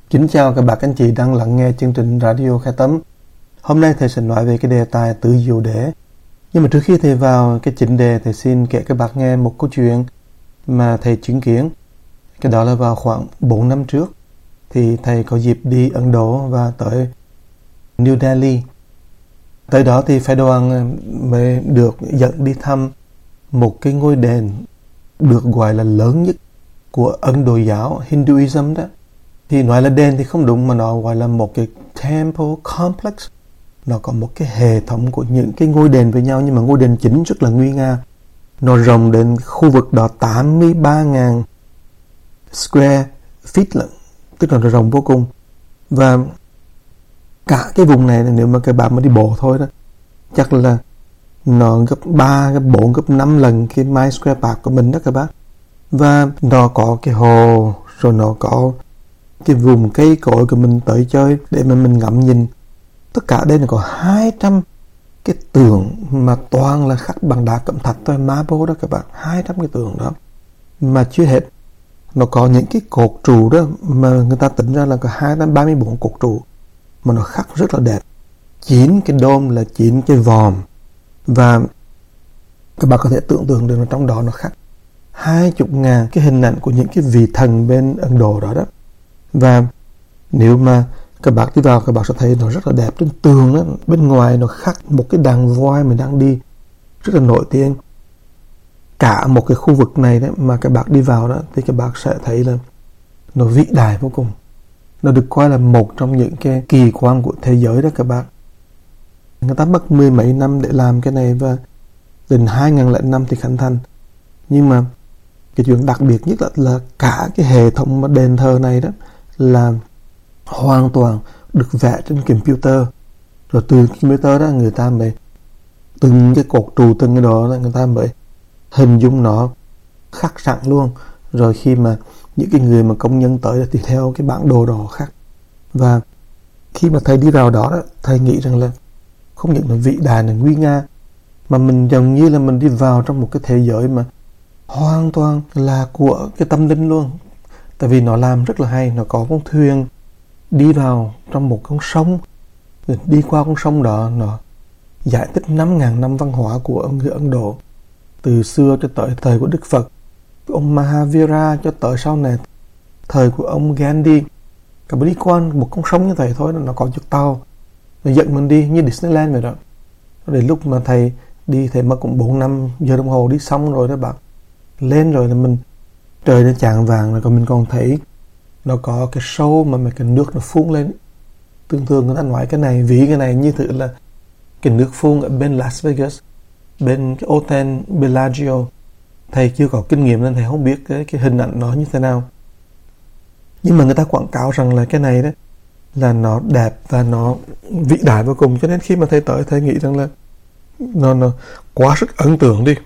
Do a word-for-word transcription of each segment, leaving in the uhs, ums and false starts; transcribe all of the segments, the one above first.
Kính chào các bạn anh chị đang lắng nghe chương trình Radio Khai Tâm. Hôm nay thầy sẽ nói về cái đề tài tự diệu đế. Nhưng mà trước khi thầy vào cái chính đề, thầy xin kể các bạn nghe một câu chuyện mà thầy chứng kiến. Cái đó là vào khoảng bốn năm trước thì thầy có dịp đi Ấn Độ và tới New Delhi. Tới đó thì phái đoàn mới được dẫn đi thăm một cái ngôi đền được gọi là lớn nhất của Ấn Độ giáo, Hinduism đó. Thì nói là đền thì không đúng, mà nó gọi là một cái temple complex. Nó có một cái hệ thống của những cái ngôi đền với nhau, nhưng mà ngôi đền chính rất là nguy nga. Nó rộng đến khu vực đó tám mươi ba nghìn square feet lận, tức là nó rộng vô cùng. Và cả cái vùng này nếu mà các bạn mà đi bộ thôi đó, chắc là nó gấp ba, gấp bốn, gấp năm lần cái My Square Park của mình đó các bác. Và nó có cái hồ, rồi nó có cái vùng cây cối của mình tới chơi để mà mình ngắm nhìn. Tất cả đây là có hai trăm cái tường mà toàn là khắc bằng đá cẩm thạch thôi, marble đó các bạn, hai trăm cái tường đó. Mà chưa hết, nó có những cái cột trụ đó mà người ta tính ra là có hai trăm ba mươi bốn cột trụ mà nó khắc rất là đẹp. Chín cái đôm là chín cái vòm, và các bạn có thể tưởng tượng được là trong đó nó khắc hai chục ngàn cái hình ảnh của những cái vị thần bên Ấn Độ đó đó. Và nếu mà các bạn đi vào, các bạn sẽ thấy nó rất là đẹp. Trên tường đó, bên ngoài nó khắc một cái đàn voi mình đang đi rất là nổi tiếng. Cả một cái khu vực này đấy mà các bạn đi vào đó thì các bạn sẽ thấy là nó vĩ đại vô cùng. Nó được coi là một trong những cái kỳ quan của thế giới đó các bạn. Người ta mất mười mấy năm để làm cái này và đến hai nghìn lẻ năm thì khánh thành. Nhưng mà cái chuyện đặc biệt nhất là, là cả cái hệ thống mà đền thờ này đó là hoàn toàn được vẽ trên computer. Rồi từ computer đó người ta mới từng cái cột trụ, từng cái đó người ta mới hình dung nó khắc sẵn luôn. Rồi khi mà những cái người mà công nhân tới thì theo cái bản đồ đó khắc. Và khi mà thầy đi vào đó, đó thầy nghĩ rằng là không những là vĩ đại, là nguy nga, mà mình giống như là mình đi vào trong một cái thế giới mà hoàn toàn là của cái tâm linh luôn. Tại vì nó làm rất là hay. Nó có con thuyền đi vào trong một con sông, đi qua con sông đó, nó giải thích năm nghìn năm văn hóa của người Ấn Độ, từ xưa cho tới thời của Đức Phật, ông Mahavira, cho tới sau này thời của ông Gandhi. Cả đi qua một con sông như vậy thôi, nó có chiếc tàu nó dẫn mình đi như Disneyland vậy đó. Đến lúc mà thầy đi, thầy mất cũng bốn năm giờ đồng hồ đi xong rồi đó bạn. Lên rồi là mình trời nó chạng vàng rồi, còn mình còn thấy nó có cái show mà, mà cái nước nó phun lên. Thường thường người ta nói cái này, ví cái này như thử là cái nước phun ở bên Las Vegas, bên cái Hotel Bellagio. Thầy chưa có kinh nghiệm nên thầy không biết cái, cái hình ảnh nó như thế nào. Nhưng mà người ta quảng cáo rằng là cái này đó là nó đẹp và nó vĩ đại vô cùng. Cho nên khi mà thầy tới, thầy nghĩ rằng là nó, nó quá sức ấn tượng đi.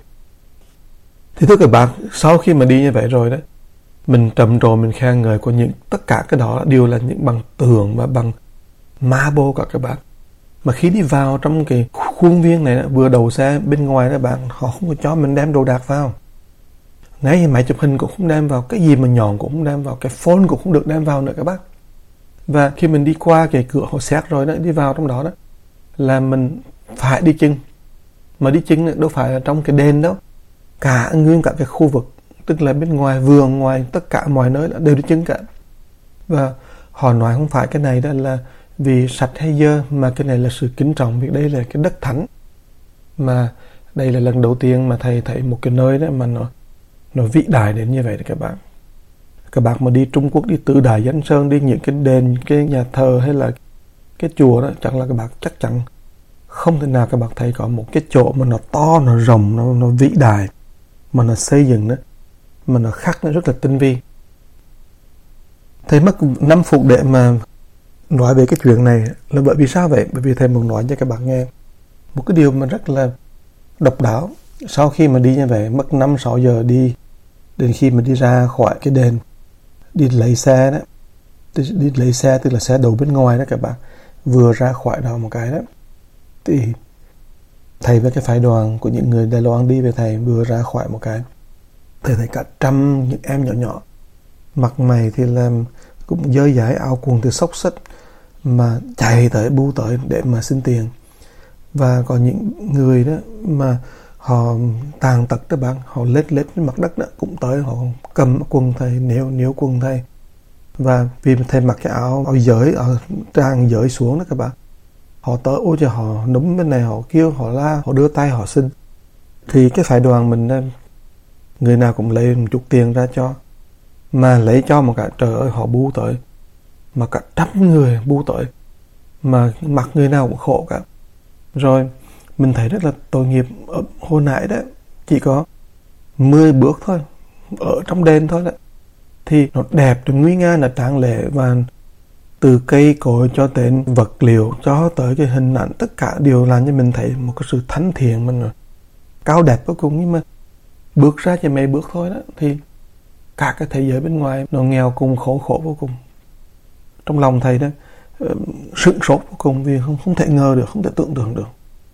Thì thưa các bạn, sau khi mà đi như vậy rồi đó, mình trầm trồ, mình khen ngợi của những tất cả cái đó đều là những bằng tường và bằng marble cả các bạn. Mà khi đi vào trong cái khuôn viên này, vừa đầu xe bên ngoài đó bạn, họ không có cho mình đem đồ đạc vào. Ngay máy chụp hình cũng không đem vào, cái gì mà nhọn cũng không đem vào, cái phone cũng không được đem vào nữa các bác. Và khi mình đi qua cái cửa họ xét rồi đó, đi vào trong đó đó là mình phải đi chân. Mà đi chân đâu phải là trong cái đền đâu, cả nguyên cả cái khu vực, tức là bên ngoài vườn, ngoài tất cả mọi nơi đều đi chân cả. Và họ nói không phải cái này đó là vì sạch hay dơ, mà cái này là sự kính trọng, vì đây là cái đất thánh. Mà đây là lần đầu tiên mà thầy thấy một cái nơi đó mà nó nó vĩ đại đến như vậy đấy các bạn. Các bạn mà đi Trung Quốc, đi Tứ Đại Danh Sơn, đi những cái đền, cái nhà thờ hay là cái chùa đó, chắc là các bạn chắc chắn không thể nào các bạn thấy có một cái chỗ mà nó to, nó rộng, nó, nó vĩ đại, mà nó xây dựng đó, mà nó khắc nó rất là tinh vi. Thầy mất năm phút để mà nói về cái chuyện này là bởi vì sao vậy? Bởi vì thầy muốn nói cho các bạn nghe một cái điều mà rất là độc đáo. Sau khi mà đi như vậy, mất năm sáu giờ đi, đến khi mà đi ra khỏi cái đền, đi lấy xe đó, đi, đi lấy xe tức là xe đầu bên ngoài đó các bạn, vừa ra khỏi đó một cái đó, thì thầy với cái phái đoàn của những người Đài Loan đi về thầy vừa ra khỏi một cái, thầy thấy cả trăm những em nhỏ nhỏ, mặt mày thì là cũng dơ dải áo quần từ xốc xách mà chạy tới bu tới để mà xin tiền. Và có những người đó mà họ tàn tật đó bạn, họ lết lết trên mặt đất đó, cũng tới họ cầm quần thầy, nếu nếu quần thầy. Và vì thầy mặc cái áo áo giới, áo trang giới xuống đó các bạn, họ tới ôi trời, họ núm bên này, họ kêu, họ la, họ đưa tay, họ xin. Thì cái phái đoàn mình người nào cũng lấy một chút tiền ra cho, mà lấy cho một cả trời ơi, họ bu tới mà cả trăm người bu tới, mà mặc người nào cũng khổ cả. Rồi mình thấy rất là tội nghiệp. Ở hồi nãy đó chỉ có mười bước thôi, ở trong đền thôi đó, thì nó đẹp, rồi nguy nga, là tráng lệ, và từ cây cối cho đến vật liệu cho tới cái hình ảnh, tất cả đều làm cho mình thấy một cái sự thánh thiện mình cao đẹp vô cùng. Nhưng mà bước ra chỉ mấy bước thôi đó, thì cả cái thế giới bên ngoài nó nghèo cùng, khổ khổ vô cùng. Trong lòng thầy đó uh, sửng sốt vô cùng, vì không, không thể ngờ được, không thể tưởng tượng được.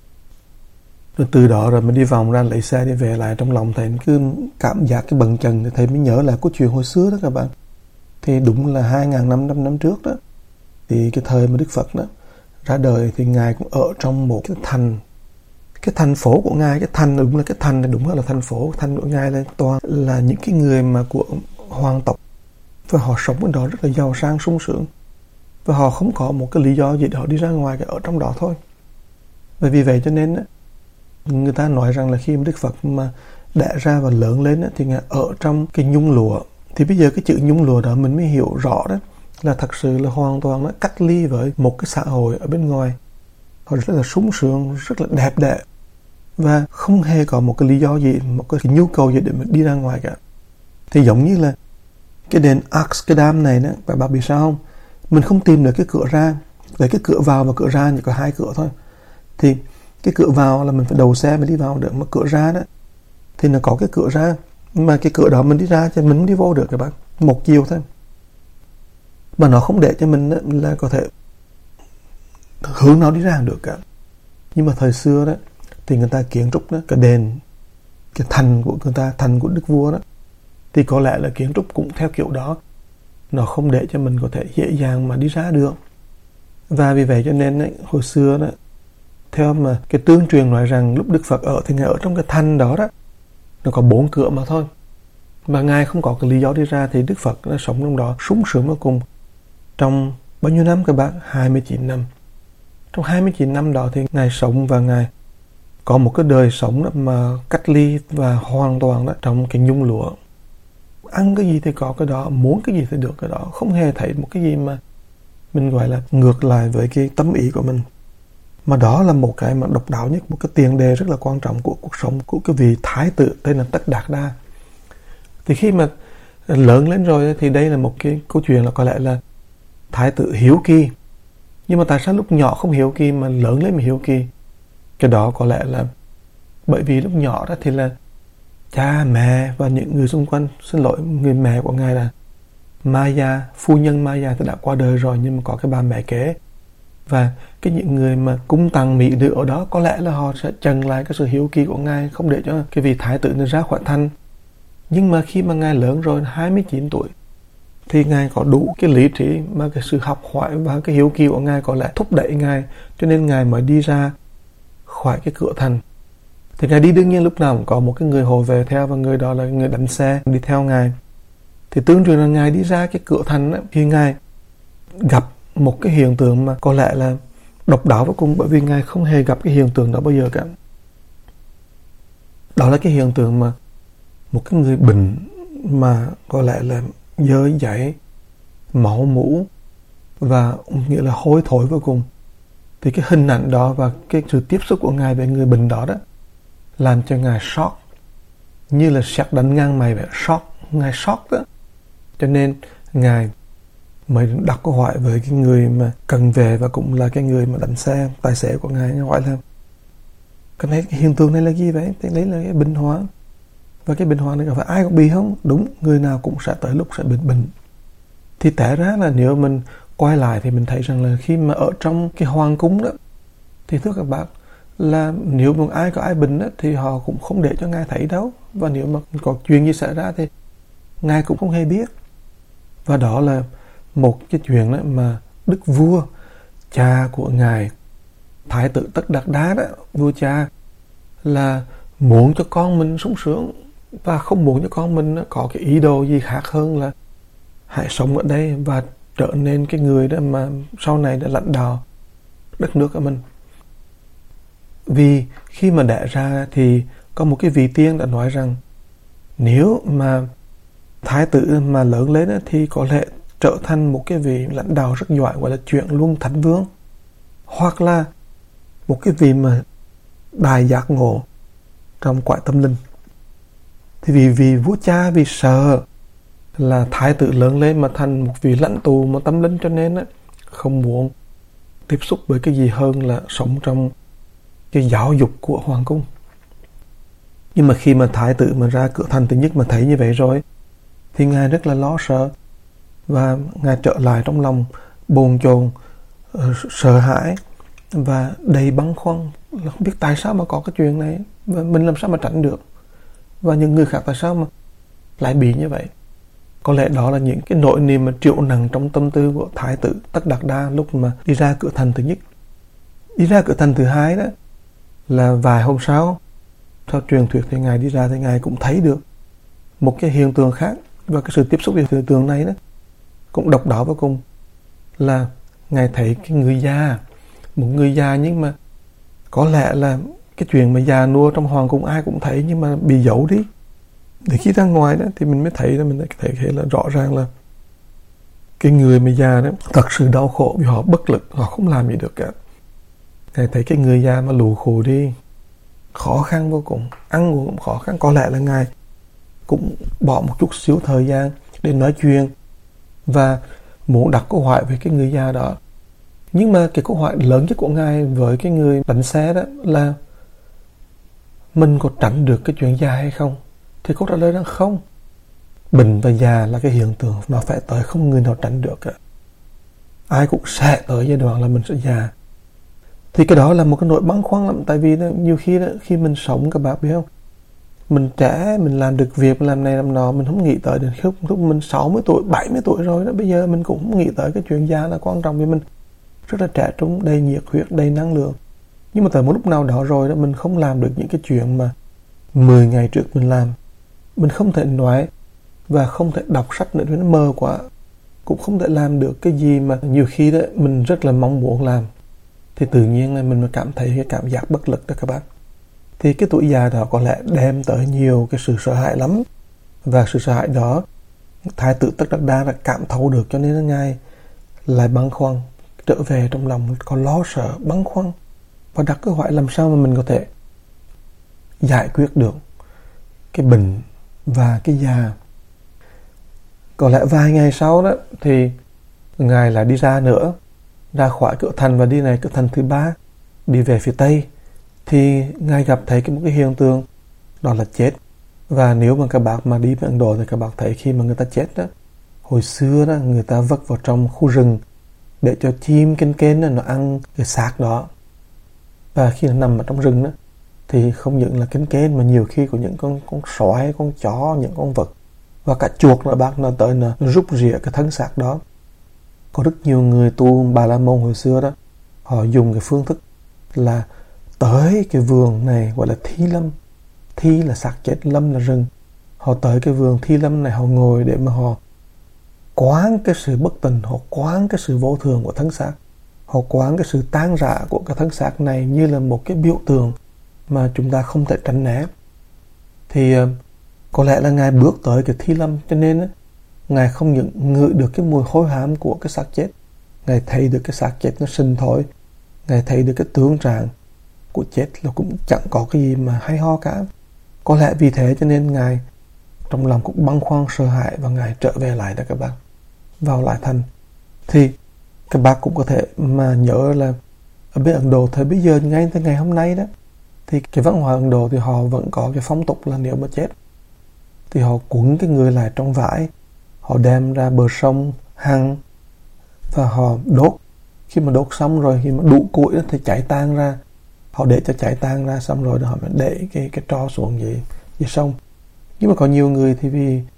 Rồi từ đó rồi mình đi vòng ra lấy xe đi về lại, trong lòng thầy cứ cảm giác cái bần chần, thì thầy mới nhớ là câu chuyện hồi xưa đó các bạn. Thì đúng là hai nghìn năm trăm năm trước đó, thì cái thời mà Đức Phật đó ra đời, thì Ngài cũng ở trong một cái thành, cái thành phố của Ngài, cái thành đúng là cái thành này đúng là thành phố, thành của Ngài là toàn là những cái người mà của hoàng tộc, và họ sống ở đó rất là giàu sang sung sướng, và họ không có một cái lý do gì để họ đi ra ngoài, cái ở trong đó thôi. Và vì vậy cho nên người ta nói rằng là khi mà Đức Phật mà đẻ ra và lớn lên thì Ngài ở trong cái nhung lụa. Thì bây giờ cái chữ nhung lụa đó mình mới hiểu rõ đó, là thật sự là hoàn toàn nó cách ly với một cái xã hội ở bên ngoài. Họ rất là sung sướng, rất là đẹp đẽ, và không hề có một cái lý do gì, một cái nhu cầu gì để mình đi ra ngoài cả. Thì giống như là cái đền Amsterdam này đó, các bạn biết sao không? Mình không tìm được cái cửa ra, về cái cửa vào và cửa ra chỉ có hai cửa thôi. Thì cái cửa vào là mình phải đầu xe mới đi vào được, mà cửa ra đó thì nó có cái cửa ra, mà cái cửa đó mình đi ra cho mình không đi vô được các bạn, một chiều thôi. Mà nó không để cho mình là có thể hướng nó đi ra được cả. Nhưng mà thời xưa đó thì người ta kiến trúc đó, cái đền, cái thành của người ta, thành của Đức Vua đó, thì có lẽ là kiến trúc cũng theo kiểu đó, nó không để cho mình có thể dễ dàng mà đi ra được. Và vì vậy cho nên ấy, hồi xưa đó, theo mà cái tương truyền nói rằng lúc Đức Phật ở thì Ngài ở trong cái thành đó đó, nó có bốn cửa mà thôi, mà Ngài không có cái lý do đi ra. Thì Đức Phật nó sống trong đó sung sướng vô cùng. Trong bao nhiêu năm các bạn? hai mươi chín năm. Trong hai mươi chín năm đó thì Ngài sống, và Ngài có một cái đời sống đó mà cách ly và hoàn toàn đó trong cái nhung lụa. Ăn cái gì thì có cái đó, muốn cái gì thì được cái đó, không hề thấy một cái gì mà mình gọi là ngược lại với cái tâm ý của mình. Mà đó là một cái mà độc đáo nhất, một cái tiền đề rất là quan trọng của cuộc sống của cái vị thái tử tên là Tất Đạt Đa. Thì khi mà lớn lên rồi thì đây là một cái câu chuyện là có lẽ là thái tử hiếu kỳ. Nhưng mà tại sao lúc nhỏ không hiếu kỳ mà lớn lên mà hiếu kỳ? Cái đó có lẽ là bởi vì lúc nhỏ đó thì là cha mẹ và những người xung quanh, xin lỗi, người mẹ của Ngài là Maya, phu nhân Maya thì đã qua đời rồi, nhưng mà có cái bà mẹ kế. Và cái những người mà cung tặng mỹ nữ ở đó có lẽ là họ sẽ trần lại cái sự hiếu kỳ của Ngài, không để cho cái vị thái tử này ra khỏi thành. Nhưng mà khi mà Ngài lớn rồi, hai mươi chín tuổi, thì Ngài có đủ cái lý trí, mà cái sự học hỏi và cái hiếu kỳ của Ngài có lẽ thúc đẩy Ngài, cho nên Ngài mới đi ra khỏi cái cửa thành. Thì Ngài đi đương nhiên lúc nào cũng có một cái người hộ vệ theo, và người đó là người đánh xe đi theo Ngài. Thì tương truyền là Ngài đi ra cái cửa thành đó, khi Ngài gặp một cái hiện tượng mà có lẽ là độc đáo vô cùng, bởi vì Ngài không hề gặp cái hiện tượng đó bao giờ cả. Đó là cái hiện tượng mà một cái người bệnh mà có lẽ là dơ dãi, máu mũ và nghĩa là hôi thối vô cùng. Thì cái hình ảnh đó và cái sự tiếp xúc của Ngài với người bệnh đó đó làm cho Ngài sốc, như là sét đánh ngang mày vậy, sốc, Ngài sốc đó. Cho nên Ngài mới đặt câu hỏi với cái người mà cần về, và cũng là cái người mà đánh xe, tài xế của Ngài, hỏi là cái này, cái hiện tượng này là gì vậy? Thì đấy là cái bệnh hóa. Và cái bệnh hóa này có phải ai cũng bị không? Đúng, người nào cũng sẽ tới lúc sẽ bị bệnh. Thì té ra là nếu mình quay lại thì mình thấy rằng là khi mà ở trong cái hoàng cung đó, thì thưa các bạn, là nếu mà ai có ai bệnh đó, thì họ cũng không để cho Ngài thấy đâu. Và nếu mà có chuyện gì xảy ra thì Ngài cũng không hề biết. Và đó là một cái chuyện đó mà đức vua cha của ngài Thái tử Tất Đạt Đa đó, vua cha là muốn cho con mình sung sướng và không muốn cho con mình có cái ý đồ gì khác hơn là hãy sống ở đây và trở nên cái người đó mà sau này đã lãnh đạo đất nước của mình. Vì khi mà đẻ ra thì có một cái vị tiên đã nói rằng nếu mà thái tử mà lớn lên đó, thì có lẽ trở thành một cái vị lãnh đạo rất giỏi, gọi là chuyển luân thánh vương, hoặc là một cái vị mà đại giác ngộ trong cõi tâm linh. Thì vì vì vua cha vì sợ là thái tử lớn lên mà thành một vị lãnh tụ mà tâm linh, cho nên á, không muốn tiếp xúc với cái gì hơn là sống trong cái giáo dục của hoàng cung. Nhưng mà khi mà thái tử mà ra cửa thành thứ nhất mà thấy như vậy rồi thì ngài rất là lo sợ, và ngài trở lại trong lòng bồn chồn, uh, sợ hãi và đầy băn khoăn là không biết tại sao mà có cái chuyện này và mình làm sao mà tránh được, và những người khác tại sao mà lại bị như vậy. Có lẽ đó là những cái nỗi niềm mà triệu nặng trong tâm tư của thái tử Tất Đạt Đa lúc mà đi ra cửa thành thứ nhất. Đi ra cửa thành thứ hai đó là vài hôm sau, theo truyền thuyết thì ngài đi ra thì ngài cũng thấy được một cái hiện tượng khác, và cái sự tiếp xúc với hiện tượng này đó cũng độc đáo vô cùng, là ngài thấy cái người già, một người già, nhưng mà có lẽ là cái chuyện mà già nua trong hoàng cung ai cũng thấy nhưng mà bị giấu đi. Để khi ra ngoài đó thì mình mới thấy, mình thấy, thấy là rõ ràng là cái người mà già đó thật sự đau khổ vì họ bất lực, họ không làm gì được cả. Ngài thấy cái người già mà lù khù đi, khó khăn vô cùng, ăn uống cũng khó khăn. Có lẽ là ngài cũng bỏ một chút xíu thời gian để nói chuyện và muốn đặt câu hỏi với cái người già đó. Nhưng mà cái câu hỏi lớn nhất của ngài với cái người đánh xe đó là mình có tránh được cái chuyện già hay không? Thì câu trả lời là không. Bệnh và già là cái hiện tượng nó phải tới, không người nào tránh được cả. Ai cũng sẽ tới giai đoạn là mình sẽ già. Thì cái đó là một cái nỗi băn khoăn lắm. Tại vì đó, nhiều khi đó, khi mình sống, các bạn biết không, mình trẻ, mình làm được việc, mình làm này làm nọ, mình không nghĩ tới đến lúc, lúc mình sáu mươi tuổi, bảy mươi tuổi rồi đó, bây giờ mình cũng không nghĩ tới cái chuyện già là quan trọng, vì mình rất là trẻ trung, đầy nhiệt huyết, đầy năng lượng. Nhưng mà tới một lúc nào đó rồi đó, mình không làm được những cái chuyện mà mười ngày trước mình làm. Mình không thể nói và không thể đọc sách nữa vì nó mờ quá, cũng không thể làm được cái gì mà nhiều khi đó mình rất là mong muốn làm. Thì tự nhiên là mình cảm thấy cái cảm giác bất lực đó các bạn. Thì cái tuổi già đó có lẽ đem tới nhiều cái sự sợ hãi lắm, và sự sợ hãi đó thái tử Tất Đạt Đa đã cảm thấu được, cho nên ngài lại băn khoăn, trở về trong lòng có lo sợ, băn khoăn và đặt câu hỏi làm sao mà mình có thể giải quyết được cái bệnh và cái già. Có lẽ vài ngày sau đó thì ngài lại đi ra nữa, ra khỏi cửa thành và đi này cửa thành thứ ba, đi về phía tây. Thì ngài gặp thấy cái một cái hiện tượng đó là chết. Và nếu mà các bạn mà đi với Ấn Độ thì các bạn thấy khi mà người ta chết đó, hồi xưa đó người ta vất vào trong khu rừng để cho chim kên kên đó, nó ăn cái xác đó. Và khi nó nằm ở trong rừng đó thì không những là kên kên mà nhiều khi có những con con sói, con chó, những con vật và cả chuột nữa bác, nó tới nó, nó rút rỉa cái thân xác đó. Có rất nhiều người tu Bà La Môn hồi xưa đó, họ dùng cái phương thức là tới cái vườn này gọi là thi lâm. Thi là xác chết, lâm là rừng. Họ tới cái vườn thi lâm này, họ ngồi để mà họ quán cái sự bất tình, họ quán cái sự vô thường của thân xác, họ quán cái sự tan rã của cái thân xác này như là một cái biểu tượng mà chúng ta không thể tránh né. Thì uh, có lẽ là ngài bước tới cái thi lâm, cho nên uh, ngài không những ngửi được cái mùi hôi hám của cái xác chết, ngài thấy được cái xác chết nó sinh thối, ngài thấy được cái tướng trạng của chết là cũng chẳng có cái gì mà hay ho cả. Có lẽ vì thế cho nên ngài trong lòng cũng băn khoăn sợ hãi và ngài trở về lại đó các bạn, vào lại thành. Thì các bạn cũng có thể mà nhớ là ở bên Ấn Độ thời bây giờ, ngay tới ngày hôm nay đó, thì cái văn hóa Ấn Độ thì họ vẫn có cái phong tục là nếu mà chết thì họ quấn cái người lại trong vải, họ đem ra bờ sông hăng và họ đốt. Khi mà đốt xong rồi, khi mà đủ củi thì cháy tan ra, họ để cho cháy tan ra xong rồi họ mới để cái cái tro xuống dưới dưới sông. Nhưng mà có nhiều người thì vì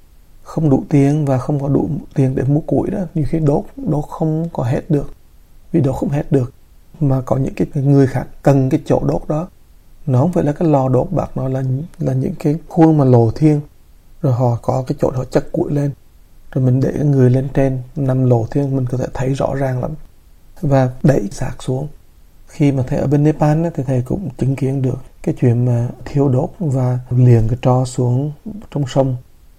không đủ tiền và không có đủ tiền để mua củi đó, nhiều khi đốt đốt không có hết được, vì đốt không hết được, mà có những cái người khác cần cái chỗ đốt đó. Nó không phải là cái lò đốt bạc, nó là là những cái khuôn mà lộ thiên, rồi họ có cái chỗ họ chất củi lên, rồi mình để người lên trên nằm lộ thiên, mình có thể thấy rõ ràng lắm, và đẩy xác xuống. Khi mà thầy ở bên Nepal ấy, thì thầy cũng chứng kiến được cái chuyện mà thiêu đốt và liền cái tro xuống trong sông.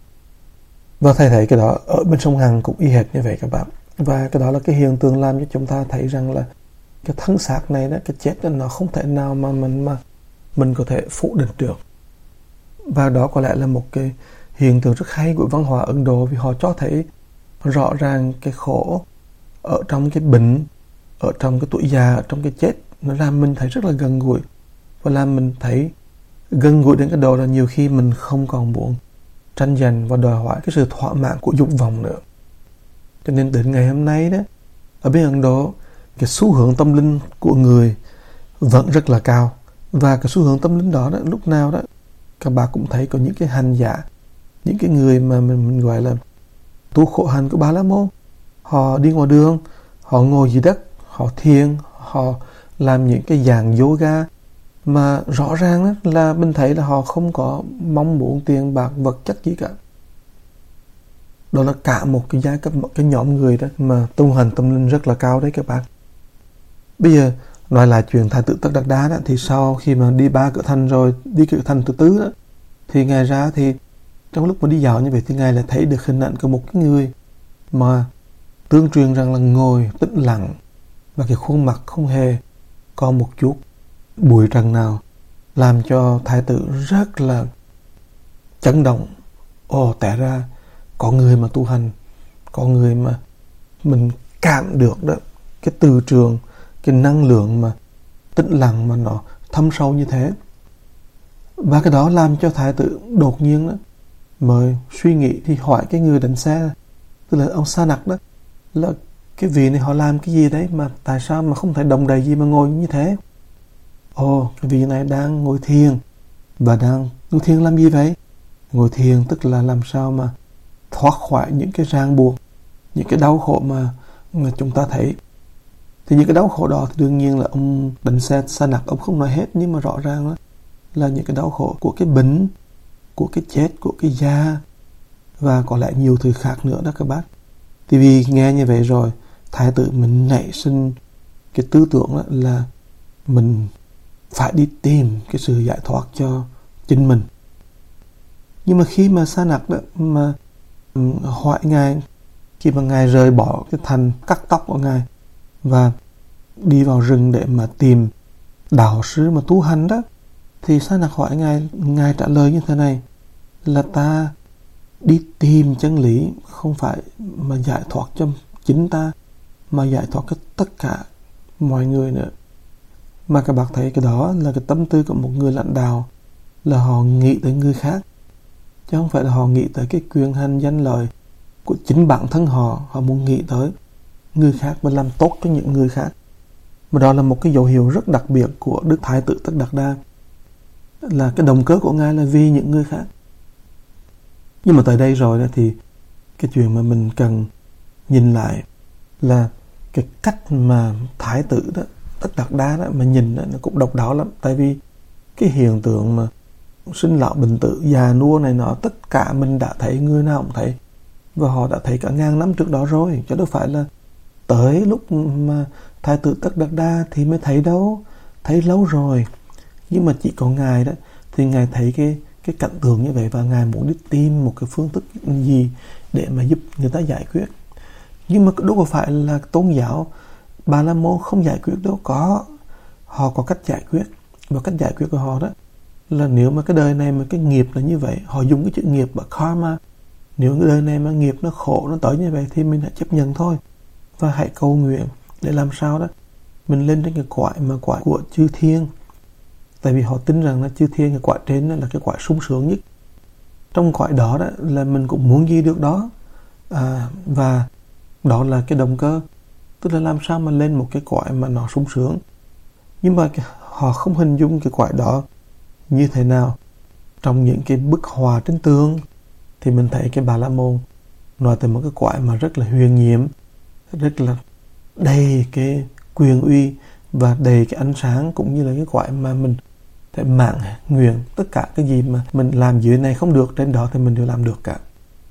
Và thầy thấy cái đó ở bên sông Hằng cũng y hệt như vậy các bạn. Và cái đó là cái hiện tượng làm cho chúng ta thấy rằng là cái thân xác này đó, cái chết đó, nó không thể nào mà mình mà mình có thể phủ định được. Và đó có lẽ là một cái hiện tượng rất hay của văn hóa Ấn Độ, vì họ cho thấy rõ ràng cái khổ ở trong cái bệnh, ở trong cái tuổi già, ở trong cái chết, nó làm mình thấy rất là gần gũi, và làm mình thấy gần gũi đến cái độ là nhiều khi mình không còn muốn tranh giành và đòi hỏi cái sự thỏa mãn của dục vọng nữa. Cho nên đến ngày hôm nay đó, ở bên Ấn Độ, cái xu hướng tâm linh của người vẫn rất là cao. Và cái xu hướng tâm linh đó, đó lúc nào đó các bạn cũng thấy có những cái hành giả, những cái người mà mình, mình gọi là tu khổ hạnh của Ba La Môn. Họ đi ngoài đường, họ ngồi dưới đất, họ thiền, họ làm những cái dạng yoga mà rõ ràng đó là mình thấy là họ không có mong muốn tiền bạc vật chất gì cả. Đó là cả một cái giai cấp, một cái nhóm người đó mà tu hành tâm linh rất là cao đấy các bạn. Bây giờ nói lại chuyện Thái tử Tất Đạt Đa đó, thì sau khi mà đi ba cửa thành rồi, đi cửa thành thứ tư đó, thì Ngài ra thì trong lúc mà đi dạo như vậy thì Ngài lại thấy được hình ảnh của một cái người mà tương truyền rằng là ngồi tĩnh lặng, và cái khuôn mặt không hề có một chút bụi trần nào, làm cho Thái tử rất là chấn động. Ồ, té ra có người mà tu hành, có người mà mình cảm được đó, cái từ trường, cái năng lượng mà tĩnh lặng mà nó thâm sâu như thế. Và cái đó làm cho Thái tử đột nhiên đó mới suy nghĩ, thì hỏi cái người đánh xe, tức là ông Sa Nặc đó, là cái vị này họ làm cái gì đấy mà tại sao mà không thể đồng đầy gì mà ngồi như thế. Ồ, cái vị này đang ngồi thiền. Và đang ngồi thiền làm gì vậy? Ngồi thiền tức là làm sao mà thoát khỏi những cái ràng buộc, những cái đau khổ mà, mà chúng ta thấy. Thì những cái đau khổ đó thì đương nhiên là ông đánh xe Sa Nặc ông không nói hết, nhưng mà rõ ràng đó là những cái đau khổ của cái bệnh, của cái chết, của cái già, và có lẽ nhiều thứ khác nữa đó các bác. Thì vì nghe như vậy rồi, Thái tử mình nảy sinh cái tư tưởng đó là mình phải đi tìm cái sự giải thoát cho chính mình. Nhưng mà khi mà Sa Nặc đó mà hỏi Ngài, khi mà Ngài rời bỏ cái thành cắt tóc của Ngài và đi vào rừng để mà tìm đạo sư mà tu hành đó, thì Sa Nặc hỏi Ngài, Ngài trả lời như thế này, là ta đi tìm chân lý, không phải mà giải thoát cho chính ta, mà giải thoát cho tất cả mọi người nữa. Mà các bạn thấy cái đó là cái tâm tư của một người lãnh đạo, là họ nghĩ tới người khác, chứ không phải là họ nghĩ tới cái quyền hành danh lợi của chính bản thân họ. Họ muốn nghĩ tới người khác và làm tốt cho những người khác. Mà đó là một cái dấu hiệu rất đặc biệt của Đức Thái tử Tất Đạt Đa, là cái động cơ của Ngài là vì những người khác. Nhưng mà tới đây rồi đó, thì cái chuyện mà mình cần nhìn lại là cái cách mà Thái tử đó, Tất Đạt Đa đó mà nhìn đó, nó cũng độc đáo lắm. Tại vì cái hiện tượng mà sinh lão bệnh tử, già nua này nọ, tất cả mình đã thấy, người nào cũng thấy, và họ đã thấy cả ngàn năm trước đó rồi, chứ đâu phải là tới lúc mà Thái tử Tất Đạt Đa thì mới thấy đâu, thấy lâu rồi. Nhưng mà chỉ có Ngài đó thì Ngài thấy cái cái cảnh tượng như vậy, và Ngài muốn đi tìm một cái phương thức gì để mà giúp người ta giải quyết. Nhưng mà đâu có phải là tôn giáo Bà La Môn không giải quyết đâu, có, họ có cách giải quyết. Và cách giải quyết của họ đó là nếu mà cái đời này mà cái nghiệp là như vậy, họ dùng cái chữ nghiệp và karma, nếu cái đời này mà nghiệp nó khổ, nó tới như vậy thì mình hãy chấp nhận thôi, và hãy cầu nguyện để làm sao đó mình lên trên cái quải mà quải của chư thiên. Tại vì họ tin rằng là chư thiên, cái quải trên đó là cái quải sung sướng nhất. Trong quải đó, đó là mình cũng muốn gì được đó, à, và đó là cái động cơ, tức là làm sao mà lên một cái quải mà nó sung sướng. Nhưng mà họ không hình dung cái quải đó như thế nào trong những cái bức họa trên tường, thì mình thấy cái Bà La Môn nói tới một cái cõi mà rất là huyền nhiệm, rất là đầy cái quyền uy và đầy cái ánh sáng, cũng như là cái cõi mà mình phải mạng nguyện tất cả cái gì mà mình làm dưới này không được, trên đó thì mình đều làm được cả.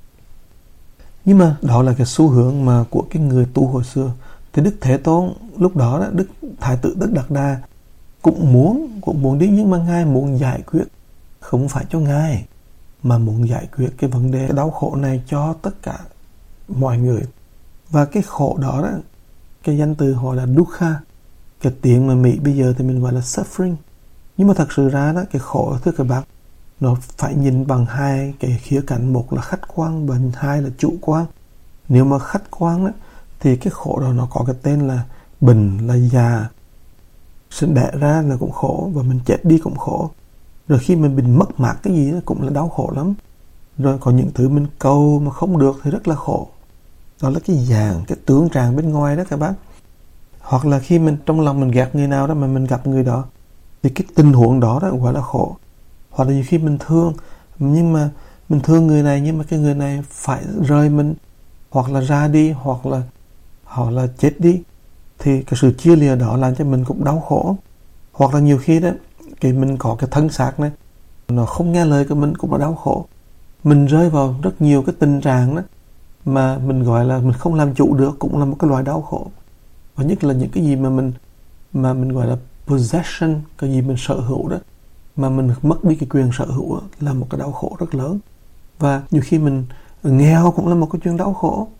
Nhưng mà đó là cái xu hướng mà của cái người tu hồi xưa. Thì Đức Thế Tôn lúc đó, đó Đức Thái tử Tất Đạt Đa cũng muốn cũng muốn đi, nhưng mà Ngài muốn giải quyết không phải cho Ngài, mà muốn giải quyết cái vấn đề cái đau khổ này cho tất cả mọi người. Và cái khổ đó, đó cái danh từ họ là dukkha, cái tiếng mà Mỹ bây giờ thì mình gọi là suffering. Nhưng mà thật sự ra đó, cái khổ thưa các bạn, nó phải nhìn bằng hai cái khía cạnh, một là khách quan và hai là chủ quan. Nếu mà khách quan đó, thì cái khổ đó nó có cái tên là bệnh, là già, sinh đẻ ra là cũng khổ, và mình chết đi cũng khổ. Rồi khi mình bị mất mát cái gì đó cũng là đau khổ lắm. Rồi có những thứ mình cầu mà không được thì rất là khổ. Đó là cái dạng, cái tướng tràng bên ngoài đó các bác. Hoặc là khi mình trong lòng mình ghét người nào đó mà mình gặp người đó, thì cái tình huống đó đó gọi là khổ. Hoặc là khi mình thương, nhưng mà mình thương người này nhưng mà cái người này phải rời mình, hoặc là ra đi, hoặc là hoặc là chết đi, thì cái sự chia lìa đó làm cho mình cũng đau khổ. Hoặc là nhiều khi đó cái mình có cái thân xác này nó không nghe lời của mình cũng là đau khổ. Mình rơi vào rất nhiều cái tình trạng đó mà mình gọi là mình không làm chủ được, cũng là một cái loại đau khổ. Và nhất là những cái gì mà mình mà mình gọi là possession, cái gì mình sở hữu đó, mà mình mất đi cái quyền sở hữu đó, là một cái đau khổ rất lớn. Và nhiều khi mình nghèo cũng là một cái chuyện đau khổ.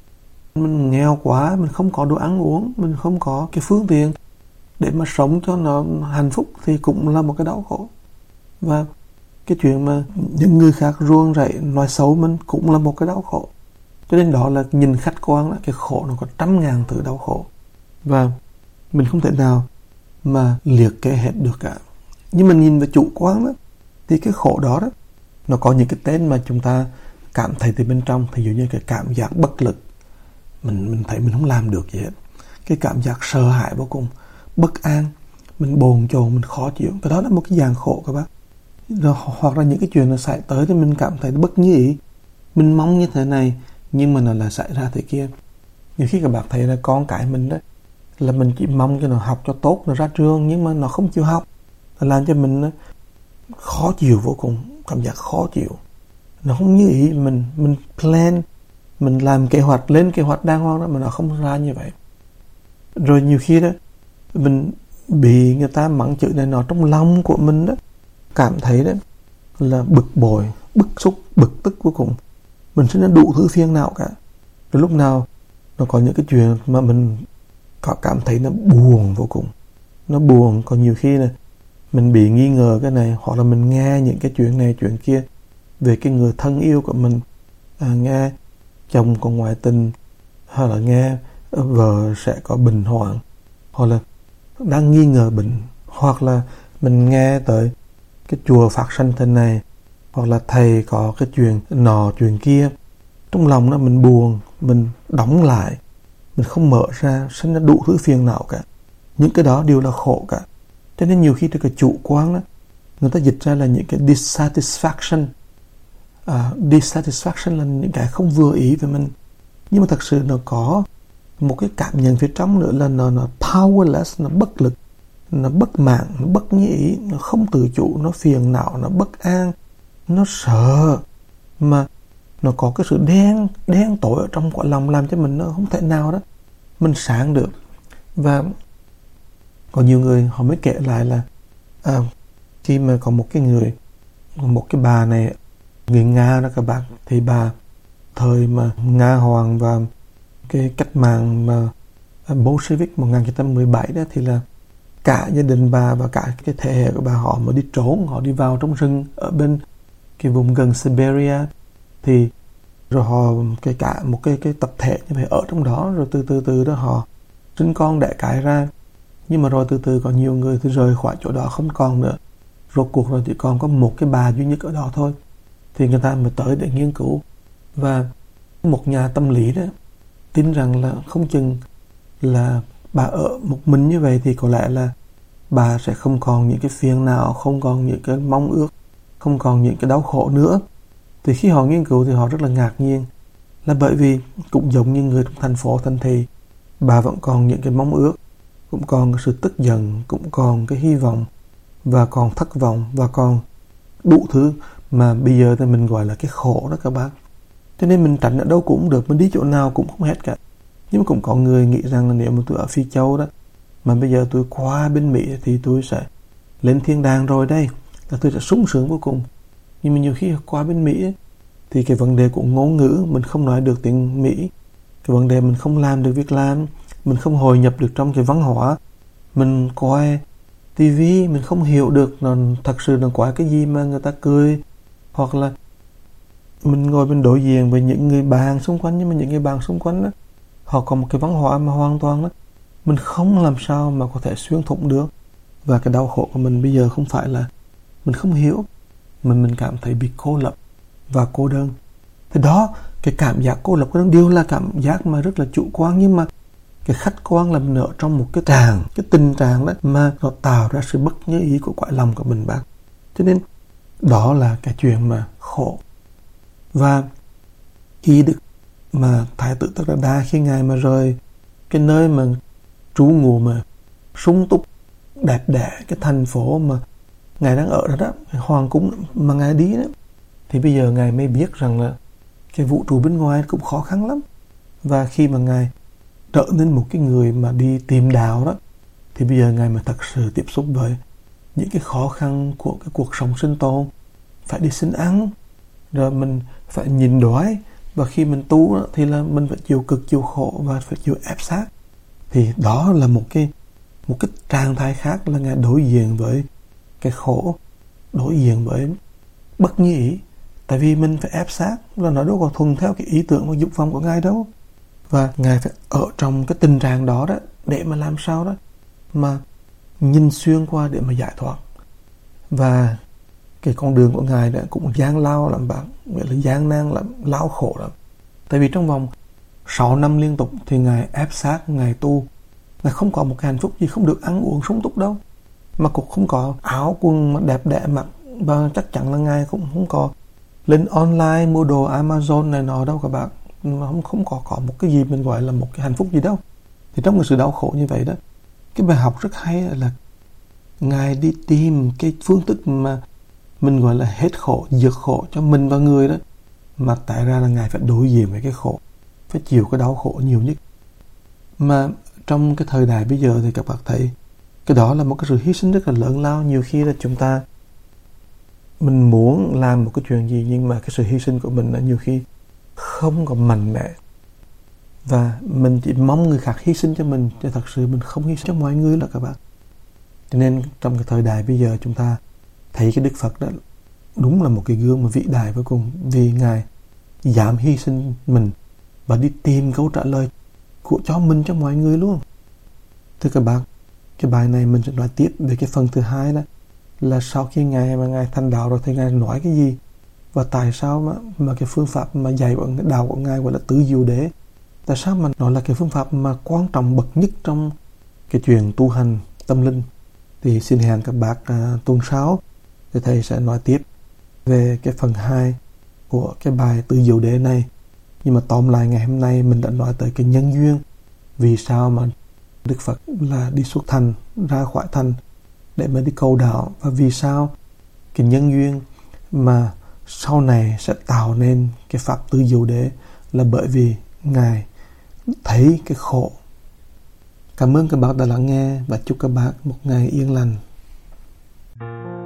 Mình nghèo quá, mình không có đồ ăn uống, mình không có cái phương tiện để mà sống cho nó hạnh phúc thì cũng là một cái đau khổ. Và cái chuyện mà những người khác ruông rẫy nói xấu mình cũng là một cái đau khổ. Cho nên đó là nhìn khách quan đó, cái khổ nó có trăm ngàn thứ đau khổ. Và mình không thể nào mà liệt kê hết được cả. Nhưng mình nhìn về chủ quan đó, thì cái khổ đó đó, nó có những cái tên mà chúng ta cảm thấy từ bên trong. Ví dụ như cái cảm giác bất lực, Mình, mình thấy mình không làm được gì hết. Cái cảm giác sợ hãi vô cùng, bất an, mình bồn chồn, mình khó chịu. Cái đó là một cái dạng khổ các bác. Rồi, hoặc là những cái chuyện nó xảy tới thì mình cảm thấy bất như ý. Mình mong như thế này nhưng mà nó là xảy ra thế kia. Nhiều khi các bạn thấy là con cái mình đó, là mình chỉ mong cho nó học cho tốt, nó ra trường, nhưng mà nó không chịu học, nó làm cho mình đó, khó chịu vô cùng, cảm giác khó chịu. Nó không như ý mình, mình plan, mình làm kế hoạch, lên kế hoạch đàng hoàng đó mà nó không ra như vậy. Rồi nhiều khi đó mình bị người ta mắng chửi này nọ, trong lòng của mình đó cảm thấy đó là bực bội, bức xúc, bực tức vô cùng. Mình sẽ đủ thứ phiền não cả. Rồi lúc nào nó có những cái chuyện mà mình có cảm thấy nó buồn vô cùng, nó buồn. Còn nhiều khi là mình bị nghi ngờ cái này, hoặc là mình nghe những cái chuyện này chuyện kia về cái người thân yêu của mình, à, nghe chồng có ngoại tình, hoặc là nghe vợ sẽ có bệnh hoạn, hoặc là đang nghi ngờ bệnh, hoặc là mình nghe tới cái chùa phát sanh thế này, hoặc là thầy có cái chuyện nọ chuyện kia. Trong lòng đó mình buồn, mình đóng lại, mình không mở ra, sinh ra đủ thứ phiền não cả. Những cái đó đều là khổ cả. Cho nên nhiều khi từ cái chủ quan đó, người ta dịch ra là những cái dissatisfaction. À, dissatisfaction là những cái không vừa ý về mình. Nhưng mà thật sự nó có một cái cảm nhận phía trong nữa là nó, nó powerless, nó bất lực, nó bất mãn, nó bất như ý, nó không tự chủ, nó phiền não, nó bất an, nó sợ. Mà nó có cái sự đen, đen tối ở trong quả lòng, làm cho mình nó không thể nào đó mình sáng được. Và có nhiều người họ mới kể lại là à, khi mà có một cái người, một cái bà này, người Nga đó các bạn, thì bà thời mà Nga Hoàng và cái cách mạng mà Bolshevik một nghìn chín trăm mười bảy đó, thì là cả gia đình bà và cả cái thế hệ của bà họ mới đi trốn, họ đi vào trong rừng ở bên cái vùng gần Siberia. Thì rồi họ cái cả một cái cái tập thể như vậy ở trong đó, rồi từ từ từ đó họ sinh con đẻ cái ra. Nhưng mà rồi từ từ có nhiều người thì rời khỏi chỗ đó không còn nữa. Rốt cuộc rồi chỉ còn có một cái bà duy nhất ở đó thôi. Thì người ta mới tới để nghiên cứu. Và một nhà tâm lý đó tin rằng là không chừng là bà ở một mình như vậy thì có lẽ là bà sẽ không còn những cái phiền não, không còn những cái mong ước, không còn những cái đau khổ nữa. Thì khi họ nghiên cứu thì họ rất là ngạc nhiên, là bởi vì cũng giống như người trong thành phố thành thị, bà vẫn còn những cái mong ước, cũng còn cái sự tức giận, cũng còn cái hy vọng, và còn thất vọng, và còn đủ thứ mà bây giờ thì mình gọi là cái khổ đó các bác. Cho nên mình tránh ở đâu cũng được, mình đi chỗ nào cũng không hết cả. Nhưng mà cũng có người nghĩ rằng là nếu mà tôi ở Phi Châu đó, mà bây giờ tôi qua bên Mỹ thì tôi sẽ lên thiên đàng rồi đây, là tôi sẽ sung sướng vô cùng. Nhưng mà nhiều khi qua bên Mỹ ấy, thì cái vấn đề của ngôn ngữ, mình không nói được tiếng Mỹ, cái vấn đề mình không làm được việc làm, mình không hội nhập được trong cái văn hóa, mình coi tivi mình không hiểu được nó thật sự là qua cái gì mà người ta cười, hoặc là mình ngồi bên đối diện với những người bạn xung quanh, nhưng mà những người bạn xung quanh đó, họ có một cái văn hóa mà hoàn toàn đó, mình không làm sao mà có thể xuyên thủng được. Và cái đau khổ của mình bây giờ không phải là mình không hiểu, mà mình cảm thấy bị cô lập và cô đơn. Thì đó, cái cảm giác cô lập cô đơn đều là cảm giác mà rất là chủ quan, nhưng mà cái khách quan là mình ở trong một cái tràng, cái tình trạng đó mà nó tạo ra sự bất như ý của cõi lòng của mình bác. Cho nên đó là cái chuyện mà khổ. Và khi Đức mà Thái tử Tất Đạt Đa, khi ngài mà rời cái nơi mà trú ngụ mà sung túc đẹp đẽ, cái thành phố mà ngài đang ở đó đó, cái hoàng cung mà ngài đi đó, thì bây giờ ngài mới biết rằng là cái vũ trụ bên ngoài cũng khó khăn lắm. Và khi mà ngài trở nên một cái người mà đi tìm đạo đó, thì bây giờ ngài mà thật sự tiếp xúc với những cái khó khăn của cái cuộc sống sinh tồn, phải đi xin ăn, rồi mình phải nhìn đói, và khi mình tu đó, thì là mình phải chịu cực, chịu khổ và phải chịu ép sát. Thì đó là một cái một cái trạng thái khác, là ngài đối diện với cái khổ, đối diện với bất như ý. Tại vì mình phải ép sát, là nó đâu có thuần theo cái ý tưởng và dục vọng của ngài đâu. Và ngài phải ở trong cái tình trạng đó đó, để mà làm sao đó mà nhìn xuyên qua để mà giải thoát. Và cái con đường của ngài đã cũng gian lao lắm bạn, nghĩa là gian nan lắm, lao khổ lắm. Tại vì trong vòng sáu năm liên tục thì ngài ép sát, ngài tu, ngài không có một cái hạnh phúc gì, không được ăn uống sung túc đâu, mà cũng không có áo quần đẹp đẽ mặc, và chắc chắn là ngài cũng không có lên online mua đồ Amazon này nọ đâu các bạn. Không, không có, có một cái gì mình gọi là một cái hạnh phúc gì đâu. Thì trong cái sự đau khổ như vậy đó, cái bài học rất hay là ngài đi tìm cái phương thức mà mình gọi là hết khổ, diệt khổ cho mình và người đó, mà tại ra là ngài phải đối diện với cái khổ, phải chịu cái đau khổ nhiều nhất. Mà trong cái thời đại bây giờ thì các bạn thấy cái đó là một cái sự hy sinh rất là lớn lao. Nhiều khi là chúng ta mình muốn làm một cái chuyện gì, nhưng mà cái sự hy sinh của mình là nhiều khi không có mạnh mẽ, và mình chỉ mong người khác hy sinh cho mình, chứ thật sự mình không hy sinh cho mọi người là các bạn. Cho nên trong cái thời đại bây giờ chúng ta thấy cái Đức Phật đó đúng là một cái gương mà vĩ đại vô cùng, vì ngài dám hy sinh mình và đi tìm câu trả lời của cho mình, cho mọi người luôn. Thưa các bạn, cái bài này mình sẽ nói tiếp về cái phần thứ hai đó, là sau khi ngài mà ngài thành đạo rồi thì ngài nói cái gì, và tại sao mà, mà cái phương pháp mà dạy của đạo của ngài gọi là tứ diệu đế, tại sao mà nó là cái phương pháp mà quan trọng bậc nhất trong cái chuyện tu hành tâm linh. Thì xin hẹn các bác à, tuần sau thì thầy sẽ nói tiếp về cái phần hai của cái bài tứ diệu đế này. Nhưng mà tóm lại, ngày hôm nay mình đã nói tới cái nhân duyên, vì sao mà Đức Phật là đi xuất thành, ra khỏi thành để mà đi cầu đạo, và vì sao cái nhân duyên mà sau này sẽ tạo nên cái pháp tứ diệu đế là bởi vì ngài thấy cái khổ. Cảm ơn các bác đã lắng nghe, và chúc các bác một ngày yên lành.